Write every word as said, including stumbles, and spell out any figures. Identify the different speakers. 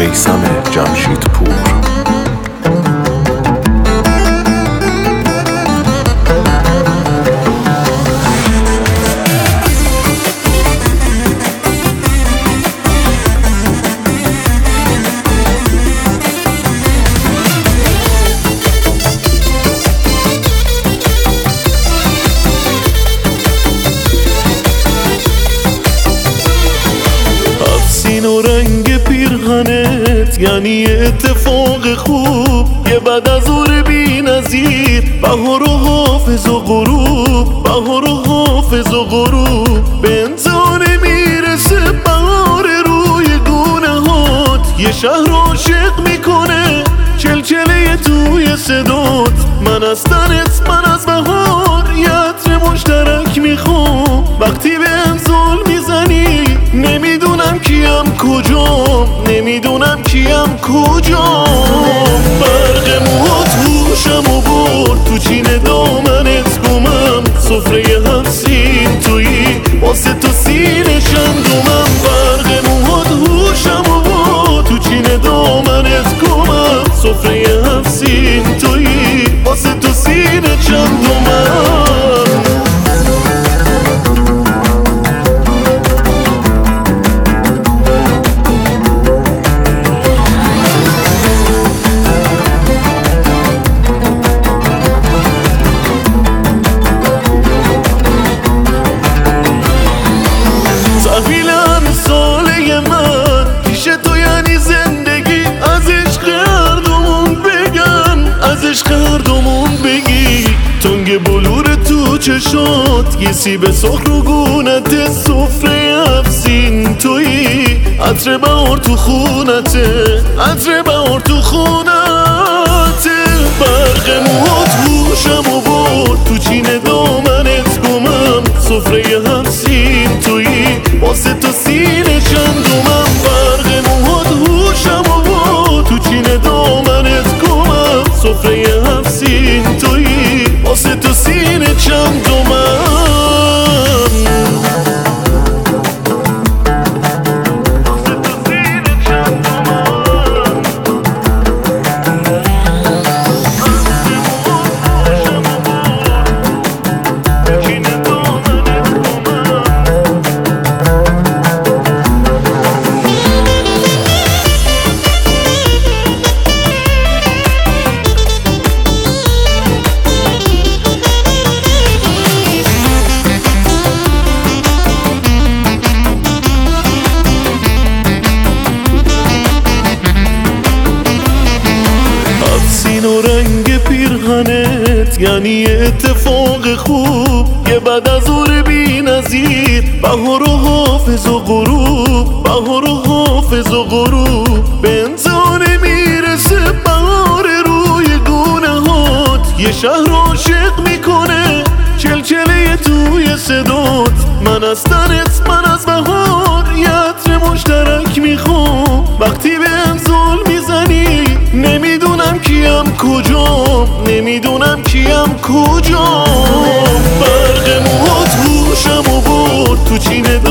Speaker 1: میثم جمشیدپور.
Speaker 2: افسین و رنگ پیرهنت یعنی اتفاق خوب، یه بعد از اور بی نظیر، بهار و حافظ و غروب، بهار و حافظ و غروب. به انتهانه میرسه بهار روی گونه هات، یه شهر عاشق میکنه چلچله توی صدات. من از تنت، من از بهار، یه عطر مشترک میخوام. وقتی به انزال میزنی نمیدونم کیم کجام، نمیدونم کیم کجام. برق موهات هوشم و برد تو چین دامنت گمم، سفره همسین تویی واسه تو سینه شندومم. برق موهات هوشم و برد تو چین دامنت گمم، سفره همسین تویی واسه تو سینه شندومم. تنگ بلور تو چشات، یه سیب سرخ رو گونت، سفره افسین تویی، عطر بهار تو خونته، عطر بهار تو خونته. برق موهات هوشم و برد تو چین دامنت گمم، سفره همسین تویی واسه تو سینه چندومم. برق موهات هوشم و برد تو چین دامنت گمم، سفره همسین تویی واسه تو سینه چندومم. و رنگ پیرهنت یعنی اتفاق خوب، یه بعد از اور بی نظیر، بهار و حافظ و غروب، بهار و حافظ و غروب. به انتهانه میرسه بهار روی گونه هات، یه شهر عاشق میکنه چلچله توی صدات. من از تنت، من از بهار، یه عطر مشترک میخوام. وقتی به انزال میزنی نمیدونم کیم کجام، نمیدونم کیم کجام. برق موهات هوشم و برد تو چین